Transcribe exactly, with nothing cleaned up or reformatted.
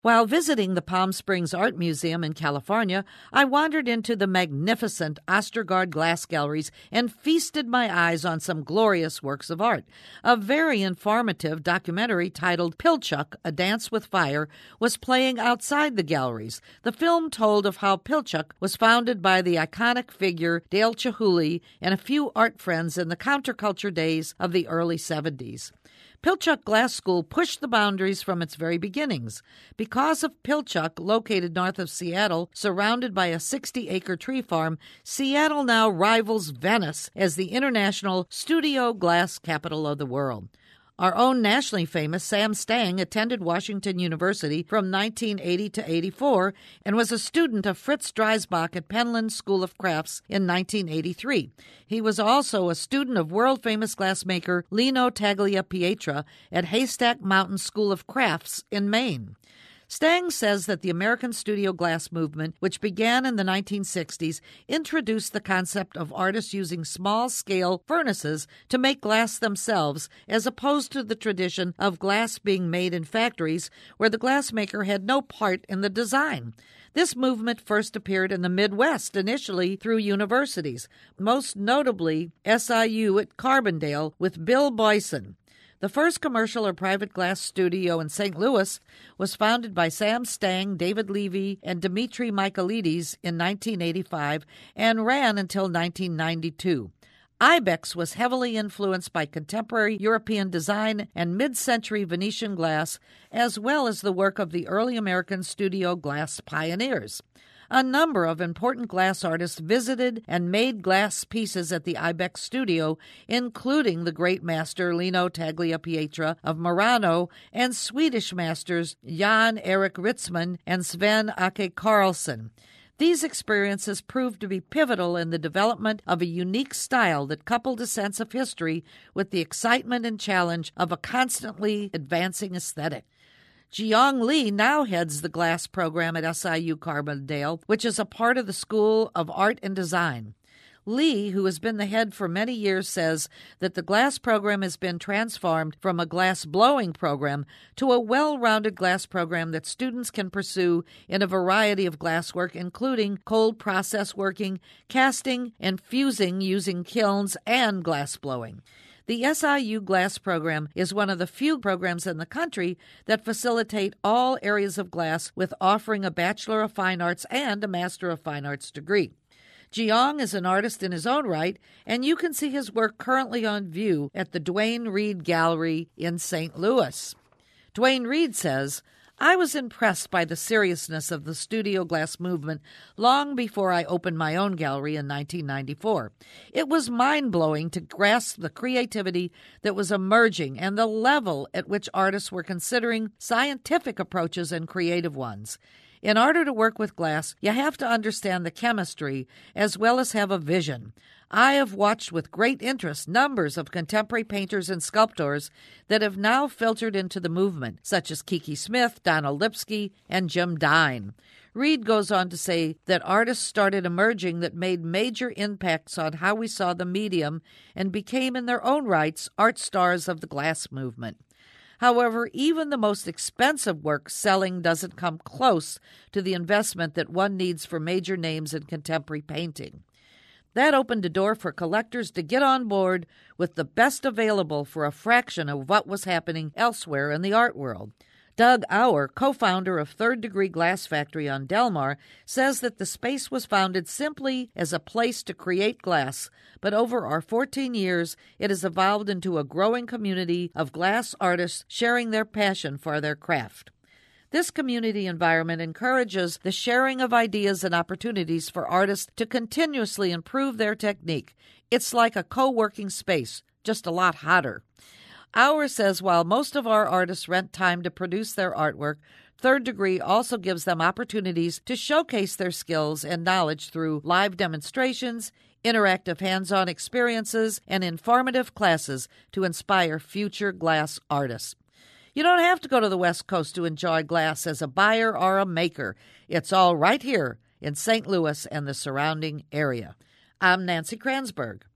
While visiting the Palm Springs Art Museum in California, I wandered into the magnificent Ostergaard Glass Galleries and feasted my eyes on some glorious works of art. A very informative documentary titled Pilchuck, A Dance with Fire, was playing outside the galleries. The film told of how Pilchuck was founded by the iconic figure Dale Chihuly and a few art friends in the counterculture days of the early seventies. Pilchuck Glass School pushed the boundaries from its very beginnings. Because of Pilchuck, located north of Seattle, surrounded by a sixty-acre tree farm, Seattle now rivals Venice as the international studio glass capital of the world. Our own nationally famous Sam Stang attended Washington University from nineteen eighty to eighty-four and was a student of Fritz Dreisbach at Penland School of Crafts in nineteen eighty-three. He was also a student of world-famous glassmaker Lino Tagliapietra at Haystack Mountain School of Crafts in Maine. Stang says that the American studio glass movement, which began in the nineteen sixties, introduced the concept of artists using small-scale furnaces to make glass themselves, as opposed to the tradition of glass being made in factories where the glassmaker had no part in the design. This movement first appeared in the Midwest, initially through universities, most notably S I U at Carbondale with Bill Boyson. The first commercial or private glass studio in Saint Louis was founded by Sam Stang, David Levy, and Dmitry Michaelides in nineteen eighty-five and ran until nineteen ninety-two. Ibex was heavily influenced by contemporary European design and mid-century Venetian glass, as well as the work of the early American studio glass pioneers. A number of important glass artists visited and made glass pieces at the Ibex studio, including the great master Lino Tagliapietra of Murano and Swedish masters Jan Erik Ritzman and Sven Ake Carlsson. These experiences proved to be pivotal in the development of a unique style that coupled a sense of history with the excitement and challenge of a constantly advancing aesthetic. Jiyoung Lee now heads the glass program at S I U Carbondale, which is a part of the School of Art and Design. Lee, who has been the head for many years, says that the glass program has been transformed from a glass blowing program to a well-rounded glass program that students can pursue in a variety of glasswork, including cold process working, casting, and fusing using kilns, and glass blowing. The S I U Glass program is one of the few programs in the country that facilitate all areas of glass, with offering a Bachelor of Fine Arts and a Master of Fine Arts degree. Jiyoung is an artist in his own right, and you can see his work currently on view at the Duane Reade Gallery in Saint Louis. Duane Reade says, "I was impressed by the seriousness of the studio glass movement long before I opened my own gallery in nineteen ninety-four. It was mind-blowing to grasp the creativity that was emerging and the level at which artists were considering scientific approaches and creative ones. In order to work with glass, you have to understand the chemistry as well as have a vision. I have watched with great interest numbers of contemporary painters and sculptors that have now filtered into the movement, such as Kiki Smith, Donald Lipsky, and Jim Dine." Reade goes on to say that artists started emerging that made major impacts on how we saw the medium and became in their own rights art stars of the glass movement. However, even the most expensive work selling doesn't come close to the investment that one needs for major names in contemporary painting. That opened a door for collectors to get on board with the best available for a fraction of what was happening elsewhere in the art world. Doug Auer, co-founder of Third Degree Glass Factory on Delmar, says that the space was founded simply as a place to create glass, but over our fourteen years, it has evolved into a growing community of glass artists sharing their passion for their craft. This community environment encourages the sharing of ideas and opportunities for artists to continuously improve their technique. It's like a co-working space, just a lot hotter. Auer says while most of our artists rent time to produce their artwork, Third Degree also gives them opportunities to showcase their skills and knowledge through live demonstrations, interactive hands-on experiences, and informative classes to inspire future glass artists. You don't have to go to the West Coast to enjoy glass as a buyer or a maker. It's all right here in Saint Louis and the surrounding area. I'm Nancy Kransberg.